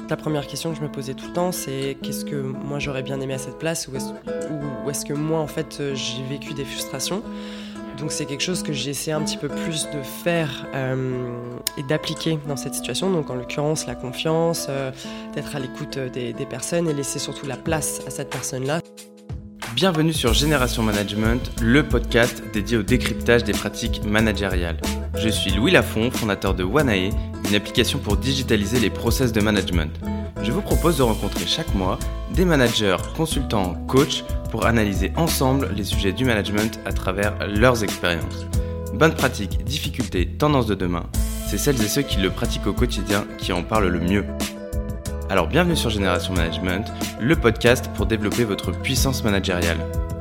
La première question que je me posais tout le temps, c'est qu'est-ce que moi j'aurais bien aimé à cette place ou est-ce que moi en fait j'ai vécu des frustrations. Donc c'est quelque chose que j'ai essayé un petit peu plus de faire et d'appliquer dans cette situation. Donc en l'occurrence la confiance, d'être à l'écoute des personnes et laisser surtout la place à cette personne-là. Bienvenue sur Génération Management, le podcast dédié au décryptage des pratiques managériales. Je suis Louis Lafont, fondateur de Wanae, une application pour digitaliser les process de management. Je vous propose de rencontrer chaque mois des managers, consultants, coachs pour analyser ensemble les sujets du management à travers leurs expériences. Bonnes pratiques, difficultés, tendances de demain, c'est celles et ceux qui le pratiquent au quotidien qui en parlent le mieux. Alors bienvenue sur Génération Management, le podcast pour développer votre puissance managériale.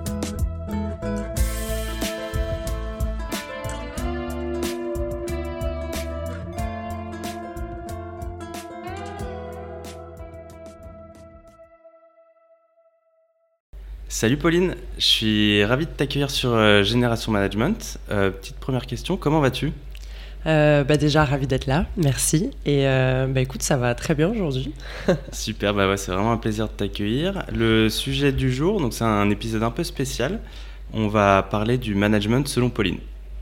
Salut Pauline, je suis ravi de t'accueillir sur Génération Management. Petite première question, comment vas-tu ? Déjà ravi d'être là, merci. Et écoute, ça va très bien aujourd'hui. Super, c'est vraiment un plaisir de t'accueillir. Le sujet du jour, donc c'est un épisode un peu spécial. On va parler du management selon Pauline.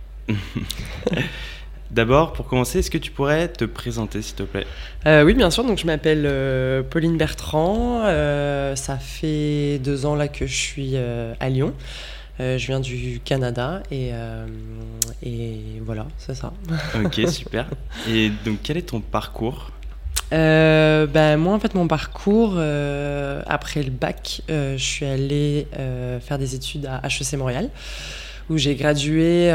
D'abord, pour commencer, est-ce que tu pourrais te présenter, s'il te plaît ? Oui, bien sûr. Donc, je m'appelle Pauline Bertrand. Ça fait 2 ans là que je suis à Lyon. Je viens du Canada et voilà, c'est ça. Ok, super. Et donc, quel est ton parcours ? Moi, en fait, mon parcours, après le bac, je suis allée faire des études à HEC Montréal, où j'ai gradué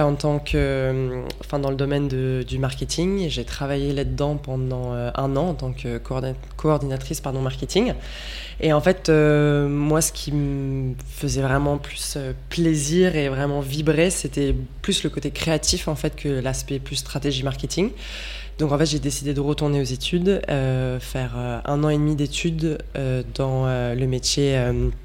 dans le domaine du marketing. Et j'ai travaillé là-dedans pendant 1 an en tant que coordinatrice marketing. Et en fait, moi, ce qui me faisait vraiment plus plaisir et vraiment vibrer, c'était plus le côté créatif en fait que l'aspect plus stratégie marketing. Donc en fait, j'ai décidé de retourner aux études, faire 1 an et demi d'études dans le métier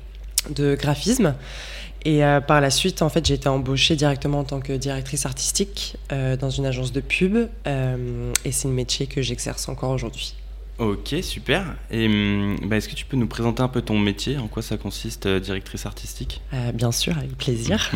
de graphisme. Et par la suite, en fait, j'ai été embauchée directement en tant que directrice artistique dans une agence de pub. Et c'est un métier que j'exerce encore aujourd'hui. Ok, super. Et est-ce que tu peux nous présenter un peu ton métier ? En quoi ça consiste, directrice artistique ? Bien sûr, avec plaisir.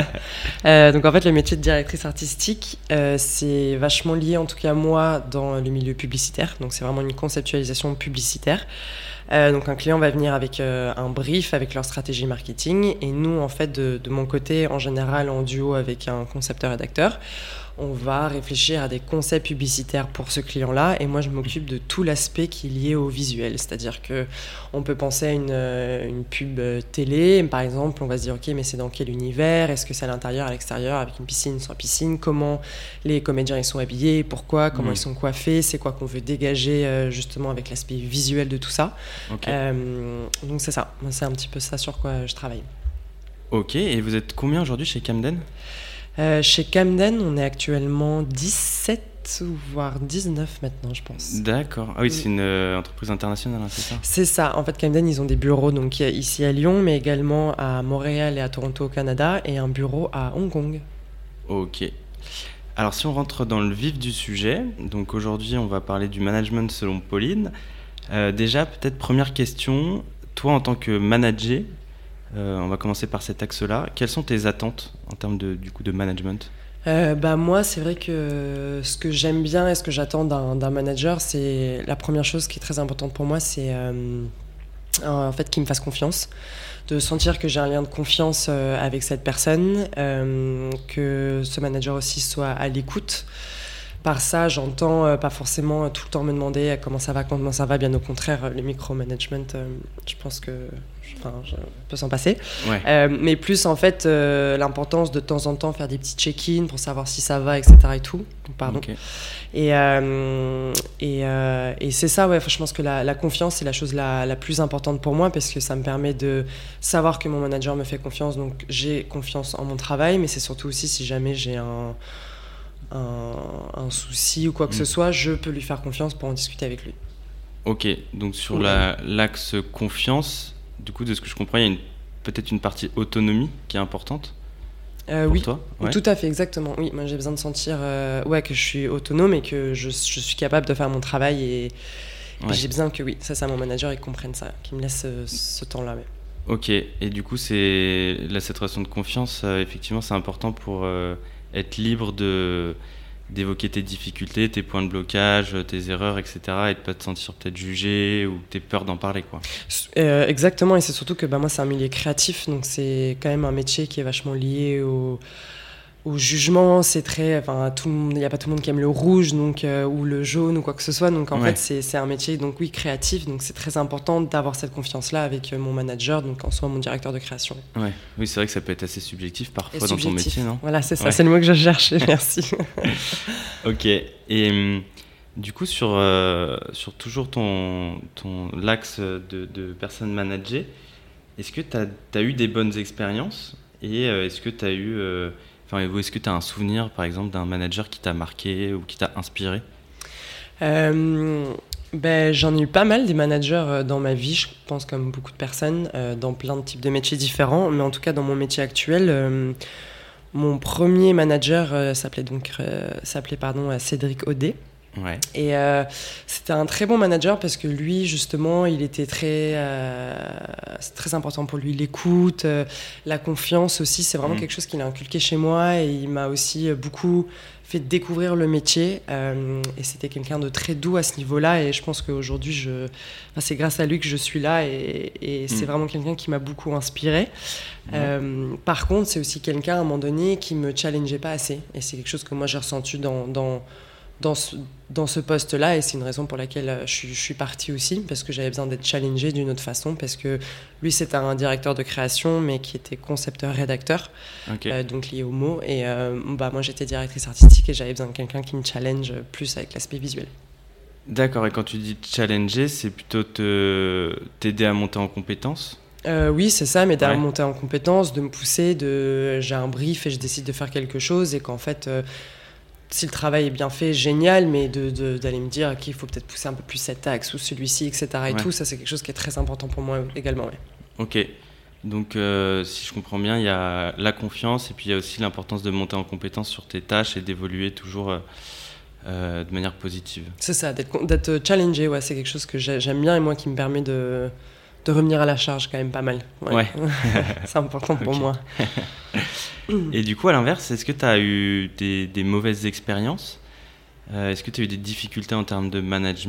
Donc en fait, le métier de directrice artistique, c'est vachement lié, en tout cas moi, dans le milieu publicitaire. Donc c'est vraiment une conceptualisation publicitaire. Donc un client va venir avec un brief, avec leur stratégie marketing. Et nous, en fait, de mon côté, en général, en duo avec un concepteur-rédacteur, on va réfléchir à des concepts publicitaires pour ce client-là. Et moi, je m'occupe de tout l'aspect qui est lié au visuel. C'est-à-dire qu'on peut penser à une pub télé. Par exemple, on va se dire, OK, mais c'est dans quel univers ? Est-ce que c'est à l'intérieur, à l'extérieur, avec une piscine, sans piscine ? Comment les comédiens ils sont habillés ? Pourquoi ? Comment ils sont coiffés ? C'est quoi qu'on veut dégager justement avec l'aspect visuel de tout ça ? Okay. Donc c'est ça. Moi, c'est un petit peu ça sur quoi je travaille. Ok, et vous êtes combien aujourd'hui chez Camden ? Chez Camden, on est actuellement 17 voire 19 maintenant, je pense. D'accord. Ah oui, c'est une entreprise internationale, hein, c'est ça ? C'est ça. En fait, Camden, ils ont des bureaux donc, ici à Lyon, mais également à Montréal et à Toronto au Canada, et un bureau à Hong Kong. Ok. Alors, si on rentre dans le vif du sujet, donc aujourd'hui, on va parler du management selon Pauline. Déjà, peut-être première question, toi en tant que manager, on va commencer par cet axe-là. Quelles sont tes attentes en termes de management ? Moi, c'est vrai que ce que j'aime bien et ce que j'attends d'un manager, c'est la première chose qui est très importante pour moi, c'est en fait qu'il me fasse confiance, de sentir que j'ai un lien de confiance avec cette personne, que ce manager aussi soit à l'écoute. Par ça, j'entends pas forcément tout le temps me demander comment ça va, bien au contraire, le micromanagement, je pense que je peux s'en passer. Ouais. Mais plus en fait l'importance de temps en temps faire des petits check-in pour savoir si ça va, etc. et tout. Pardon. Okay. Et c'est ça, ouais, je pense que la confiance, c'est la chose la plus importante pour moi parce que ça me permet de savoir que mon manager me fait confiance, donc j'ai confiance en mon travail, mais c'est surtout aussi si jamais j'ai un souci ou quoi que ce soit, je peux lui faire confiance pour en discuter avec lui. Ok, donc sur l'axe confiance, du coup, de ce que je comprends, il y a peut-être une partie autonomie qui est importante pour toi ? Ouais. Tout à fait, exactement. Oui, moi j'ai besoin de sentir que je suis autonome et que je suis capable de faire mon travail Et j'ai besoin que ça mon manager, il comprenne ça, qu'il me laisse ce temps-là. Ouais. Ok, et du coup, cette relation de confiance, effectivement, c'est important pour être libre d'évoquer tes difficultés, tes points de blocage, tes erreurs, etc. et de pas te sentir peut-être jugé ou que t'aies peur d'en parler, quoi. Exactement, et c'est surtout que moi, c'est un milieu créatif, donc c'est quand même un métier qui est vachement lié au jugement. C'est très, il n'y a pas tout le monde qui aime le rouge, donc ou le jaune ou quoi que ce soit, donc en fait c'est un métier créatif, donc c'est très important d'avoir cette confiance-là avec mon manager, donc en soi mon directeur de création. Oui, c'est vrai que ça peut être assez subjectif parfois dans ton métier, non ? Voilà, c'est ça, c'est le mot que je cherchais. Merci. Ok, et du coup sur toujours l'axe de personnes managées, est-ce que tu as eu des bonnes expériences et est-ce que tu as eu est-ce que tu as un souvenir, par exemple, d'un manager qui t'a marqué ou qui t'a inspiré ? J'en ai eu pas mal des managers dans ma vie, je pense comme beaucoup de personnes, dans plein de types de métiers différents. Mais en tout cas, dans mon métier actuel, mon premier manager s'appelait Cédric Audet. Ouais. Et c'était un très bon manager parce que lui, justement, il était c'est très important pour lui, l'écoute, la confiance aussi. C'est vraiment quelque chose qu'il a inculqué chez moi et il m'a aussi beaucoup fait découvrir le métier. Et c'était quelqu'un de très doux à ce niveau-là. Et je pense qu'aujourd'hui, c'est grâce à lui que je suis là et c'est vraiment quelqu'un qui m'a beaucoup inspiré. Par contre, c'est aussi quelqu'un à un moment donné qui me challengeait pas assez. Et c'est quelque chose que moi j'ai ressenti dans ce poste-là, et c'est une raison pour laquelle je suis partie aussi, parce que j'avais besoin d'être challengée d'une autre façon, parce que lui c'était un directeur de création mais qui était concepteur-rédacteur, donc lié au mot, et moi j'étais directrice artistique et j'avais besoin de quelqu'un qui me challenge plus avec l'aspect visuel. D'accord, et quand tu dis challenger, c'est plutôt t'aider à monter en compétences ? Oui, c'est ça, mais à monter en compétences, de me pousser, j'ai un brief et je décide de faire quelque chose, et qu'en fait si le travail est bien fait, génial, mais d'aller me dire qu'il faut peut-être pousser un peu plus cet axe ou celui-ci, etc. et tout, ça c'est quelque chose qui est très important pour moi également. Ouais. Ok, donc si je comprends bien, il y a la confiance et puis il y a aussi l'importance de monter en compétence sur tes tâches et d'évoluer toujours de manière positive. C'est ça, d'être challengé, c'est quelque chose que j'aime bien et moi qui me permet de revenir à la charge quand même pas mal. Ouais. C'est important pour moi. Et du coup, à l'inverse, est-ce que tu as eu des mauvaises expériences ? Est-ce que tu as eu des difficultés en termes de management ?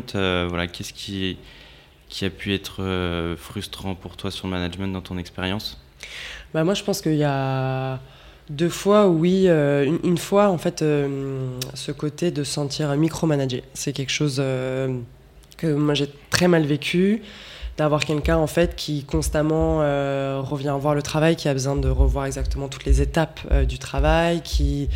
Qu'est-ce qui a pu être frustrant pour toi sur le management dans ton expérience ? Moi, je pense qu'il y a 2 fois, oui. Une fois, en fait, ce côté de sentir micromanager. C'est quelque chose que moi, j'ai très mal vécu. D'avoir quelqu'un en fait qui constamment revient voir le travail, qui a besoin de revoir exactement toutes les étapes du travail, qui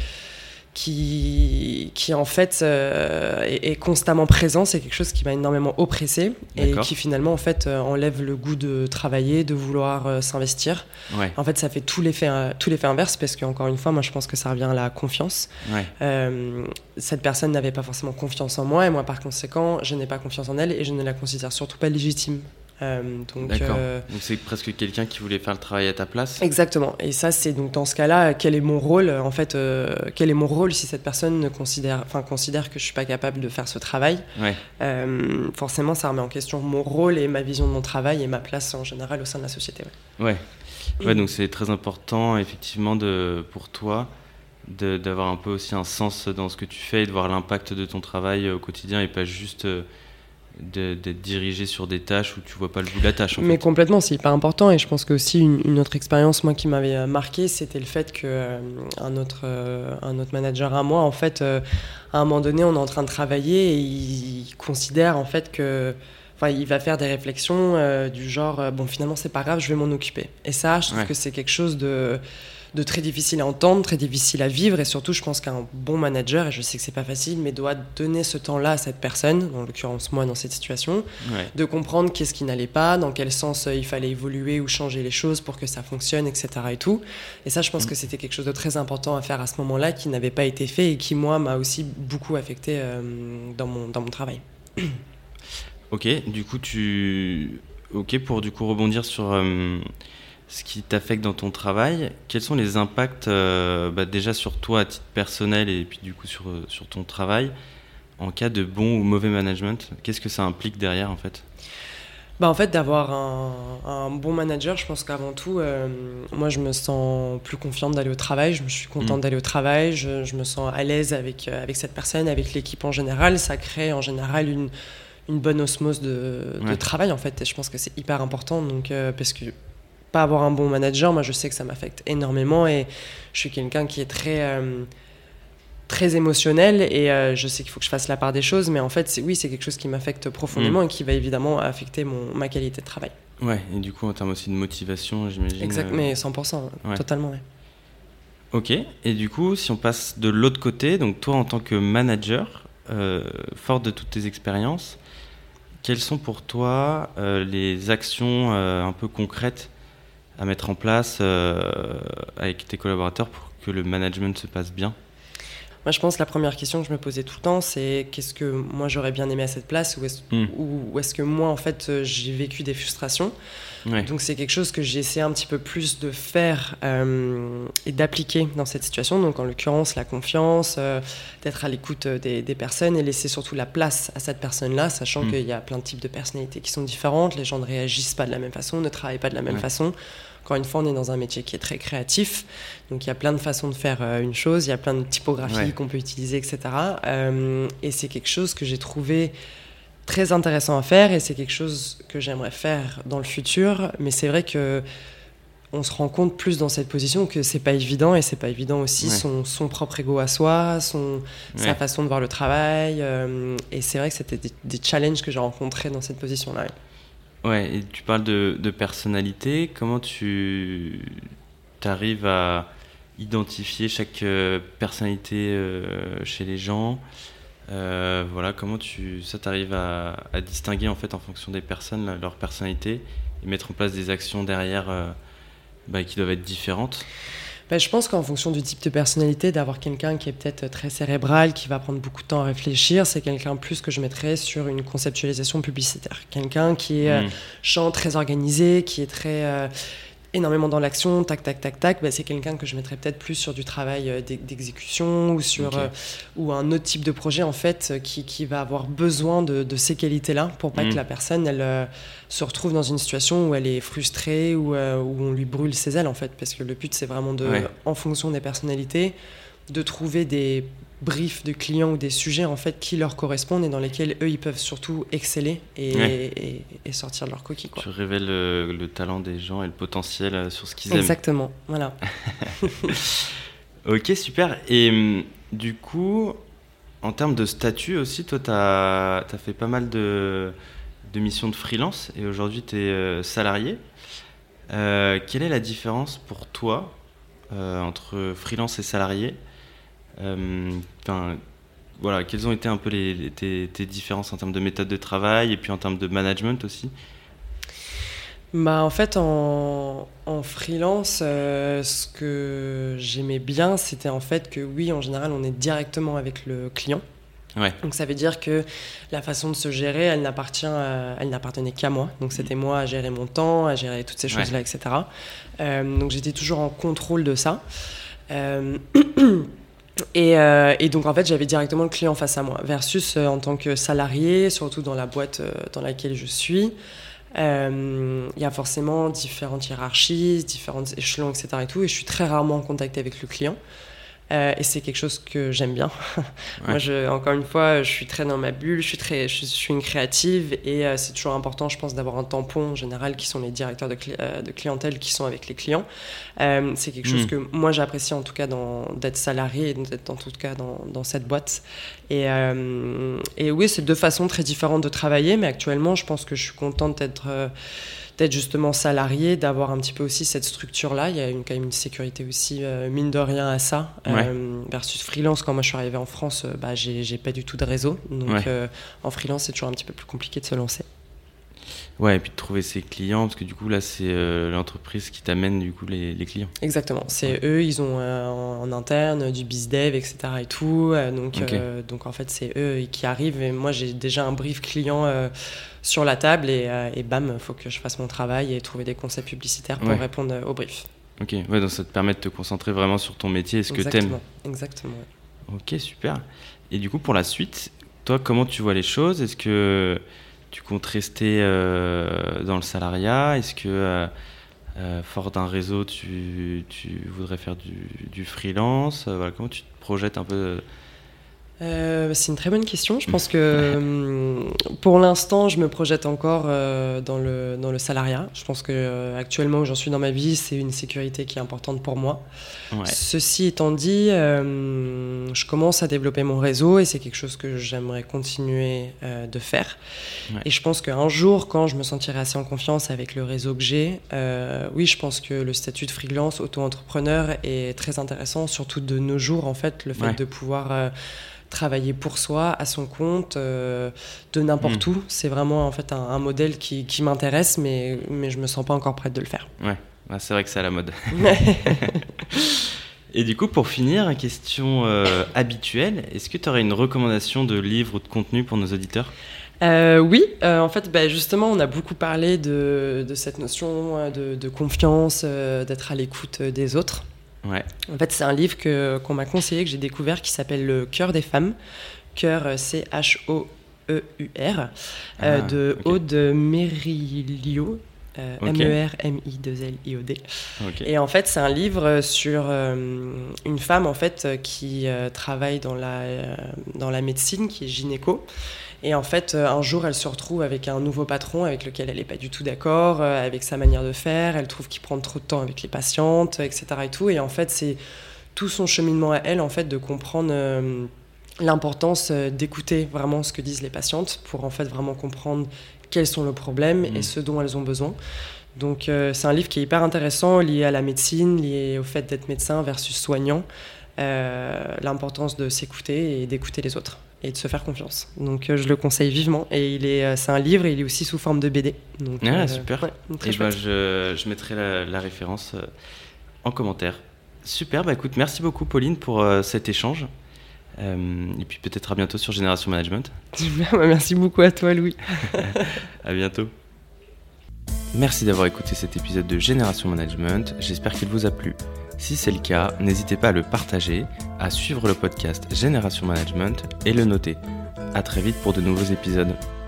en fait est constamment présent. C'est quelque chose qui m'a énormément oppressé et qui finalement en fait enlève le goût de travailler, de vouloir s'investir. En fait, ça fait tout l'effet inverse, parce qu'encore une fois, moi je pense que ça revient à la confiance. Cette personne n'avait pas forcément confiance en moi, et moi par conséquent je n'ai pas confiance en elle et je ne la considère surtout pas légitime. D'accord. Donc c'est presque quelqu'un qui voulait faire le travail à ta place. Exactement. Et ça, c'est donc dans ce cas-là, quel est mon rôle en fait, quel est mon rôle si cette personne considère que je suis pas capable de faire ce travail. Forcément, ça remet en question mon rôle et ma vision de mon travail et ma place en général au sein de la société. Donc c'est très important effectivement pour toi d'avoir un peu aussi un sens dans ce que tu fais et de voir l'impact de ton travail au quotidien et pas juste d'être dirigé sur des tâches où tu vois pas le bout de la tâche. Mais complètement, c'est hyper important. Et je pense que aussi une autre expérience moi qui m'avait marqué, c'était le fait que un autre manager à moi, en fait, à un moment donné, on est en train de travailler et il considère en fait que, il va faire des réflexions du genre finalement c'est pas grave, je vais m'en occuper. Et ça, je trouve que c'est quelque chose de très difficile à entendre, très difficile à vivre, et surtout je pense qu'un bon manager, et je sais que c'est pas facile, mais doit donner ce temps-là à cette personne, en l'occurrence moi dans cette situation, de comprendre qu'est-ce qui n'allait pas, dans quel sens il fallait évoluer ou changer les choses pour que ça fonctionne, etc. et tout. Et ça, je pense que c'était quelque chose de très important à faire à ce moment-là, qui n'avait pas été fait et qui moi m'a aussi beaucoup affecté dans mon travail. Ok, du coup pour du coup rebondir sur ce qui t'affecte dans ton travail, quels sont les impacts déjà sur toi à titre personnel et puis du coup sur ton travail en cas de bon ou mauvais management? Qu'est-ce que ça implique derrière en fait? En fait, d'avoir un bon manager, je pense qu'avant tout, moi, je me sens plus confiante d'aller au travail. Je suis contente d'aller au travail. Je me sens à l'aise avec cette personne, avec l'équipe en général. Ça crée en général une bonne osmose de travail, en fait. Et je pense que c'est hyper important. Donc, parce que pas avoir un bon manager, moi, je sais que ça m'affecte énormément. Et je suis quelqu'un qui est très émotionnel et je sais qu'il faut que je fasse la part des choses, mais en fait, c'est quelque chose qui m'affecte profondément et qui va évidemment affecter ma qualité de travail. Ouais, et du coup, en termes aussi de motivation, j'imagine. Exact, mais 100%, totalement, ouais. Ok, et du coup, si on passe de l'autre côté, donc toi, en tant que manager, fort de toutes tes expériences, quelles sont pour toi les actions un peu concrètes à mettre en place avec tes collaborateurs pour que le management se passe bien? Moi, je pense que la première question que je me posais tout le temps, c'est qu'est-ce que moi j'aurais bien aimé à cette place ou est-ce que moi, en fait, j'ai vécu des frustrations. Ouais. Donc, c'est quelque chose que j'ai essayé un petit peu plus de faire et d'appliquer dans cette situation. Donc, en l'occurrence, la confiance, d'être à l'écoute des personnes et laisser surtout la place à cette personne-là, sachant qu'il y a plein de types de personnalités qui sont différentes. Les gens ne réagissent pas de la même façon, ne travaillent pas de la même façon. Encore une fois, on est dans un métier qui est très créatif, donc il y a plein de façons de faire une chose, il y a plein de typographies qu'on peut utiliser, etc. Et c'est quelque chose que j'ai trouvé très intéressant à faire et c'est quelque chose que j'aimerais faire dans le futur. Mais c'est vrai qu'on se rend compte plus dans cette position que c'est pas évident et c'est pas évident aussi son propre ego à soi, sa façon de voir le travail. Et c'est vrai que c'était des challenges que j'ai rencontrés dans cette position-là. Ouais, et tu parles de personnalité. Comment tu arrives à identifier chaque personnalité chez les gens? Comment ça t'arrive à distinguer en fait en fonction des personnes, leur personnalité, et mettre en place des actions derrière qui doivent être différentes? Je pense qu'en fonction du type de personnalité, d'avoir quelqu'un qui est peut-être très cérébral, qui va prendre beaucoup de temps à réfléchir, c'est quelqu'un plus que je mettrais sur une conceptualisation publicitaire. Quelqu'un qui est très organisé, qui est très énormément dans l'action, tac, tac, tac, tac, c'est quelqu'un que je mettrais peut-être plus sur du travail d'exécution ou sur ou un autre type de projet en fait qui va avoir besoin de ces qualités-là pour pas que la personne elle se retrouve dans une situation où elle est frustrée ou où on lui brûle ses ailes en fait, parce que le but c'est vraiment en fonction des personnalités, de trouver des briefs de clients ou des sujets en fait qui leur correspondent et dans lesquels eux ils peuvent surtout exceller et sortir de leur coquille, quoi. Tu révèles le talent des gens et le potentiel sur ce qu'ils aiment. Exactement, voilà. Ok, super. Et du coup, en termes de statut aussi, toi t'as fait pas mal de missions de freelance et aujourd'hui t'es salarié. Quelle est la différence pour toi entre freelance et salarié? Quelles ont été un peu tes différences en termes de méthode de travail et puis en termes de management aussi? En fait, en freelance, ce que j'aimais bien, c'était en fait que oui, en général, on est directement avec le client. Ouais. Donc ça veut dire que la façon de se gérer, elle n'appartenait qu'à moi. Donc c'était moi à gérer mon temps, à gérer toutes ces choses-là, etc. Donc j'étais toujours en contrôle de ça. Et donc en fait j'avais directement le client face à moi versus en tant que salarié, surtout dans la boîte dans laquelle je suis, il y a forcément différentes hiérarchies, différents échelons, etc. et je suis très rarement en contact avec le client. Et c'est quelque chose que j'aime bien. Moi, encore une fois, je suis très dans ma bulle, je suis une créative et c'est toujours important, je pense, d'avoir un tampon en général qui sont les directeurs de clientèle qui sont avec les clients. C'est quelque chose que moi j'apprécie en tout cas d'être salarié et d'être en tout cas dans cette boîte. Et oui, c'est deux façons très différentes de travailler, mais actuellement, je pense que je suis contente d'être justement salarié, d'avoir un petit peu aussi cette structure-là. Il y a quand même une sécurité aussi, mine de rien, à ça. Versus freelance, quand moi je suis arrivée en France, j'ai pas du tout de réseau. Donc en freelance, c'est toujours un petit peu plus compliqué de se lancer. Ouais, et puis de trouver ses clients, parce que du coup, là, c'est l'entreprise qui t'amène du coup les clients. Exactement. C'est eux, ils ont en interne du bizdev, etc. et tout. Donc en fait, c'est eux qui arrivent. Et moi, j'ai déjà un brief client sur la table et bam, il faut que je fasse mon travail et trouver des concepts publicitaires pour répondre au brief. Ok, donc ça te permet de te concentrer vraiment sur ton métier et ce que t'aimes. Exactement. Ok, super. Et du coup, pour la suite, toi, comment tu vois les choses ? Est-ce que tu comptes rester dans le salariat ? Est-ce que, fort d'un réseau, tu voudrais faire du freelance ? Voilà, comment tu te projettes un peu ? C'est une très bonne question. Je pense que pour l'instant, je me projette encore dans le salariat. Je pense que actuellement où j'en suis dans ma vie, c'est une sécurité qui est importante pour moi. Ouais. Ceci étant dit, je commence à développer mon réseau et c'est quelque chose que j'aimerais continuer de faire. Ouais. Et je pense qu'un jour, quand je me sentirai assez en confiance avec le réseau que j'ai, oui, je pense que le statut de freelance, auto-entrepreneur est très intéressant, surtout de nos jours, en fait, le fait de pouvoir travailler pour soi, à son compte, de n'importe où. C'est vraiment en fait un modèle qui m'intéresse, mais je me sens pas encore prête de le faire. Ouais, c'est vrai que c'est à la mode. Et du coup, pour finir, une question habituelle, est-ce que tu aurais une recommandation de livre ou de contenu pour nos auditeurs ? Oui, en fait, justement, on a beaucoup parlé de cette notion de confiance, d'être à l'écoute des autres. Ouais. En fait, c'est un livre qu'on m'a conseillé, que j'ai découvert, qui s'appelle Le Cœur des femmes. Cœur, CHOEUR, de Aude Merilio, MERMI2LIOD. Okay. Et en fait, c'est un livre sur une femme en fait qui travaille dans la médecine, qui est gynéco. Et en fait, un jour, elle se retrouve avec un nouveau patron avec lequel elle n'est pas du tout d'accord, avec sa manière de faire. Elle trouve qu'il prend trop de temps avec les patientes, etc. Et tout. Et en fait, c'est tout son cheminement à elle, en fait, de comprendre l'importance d'écouter vraiment ce que disent les patientes pour en fait vraiment comprendre quels sont leurs problèmes et ce dont elles ont besoin. Donc, c'est un livre qui est hyper intéressant, lié à la médecine, lié au fait d'être médecin versus soignant, l'importance de s'écouter et d'écouter les autres. Et de se faire confiance. Donc je le conseille vivement. Et c'est un livre et il est aussi sous forme de BD. Donc, super. Ouais, et je mettrai la référence en commentaire. Super, écoute, merci beaucoup Pauline pour cet échange. Et puis peut-être à bientôt sur Génération Management. Merci beaucoup à toi Louis. À bientôt. Merci d'avoir écouté cet épisode de Génération Management. J'espère qu'il vous a plu. Si c'est le cas, n'hésitez pas à le partager, à suivre le podcast Génération Management et le noter. À très vite pour de nouveaux épisodes.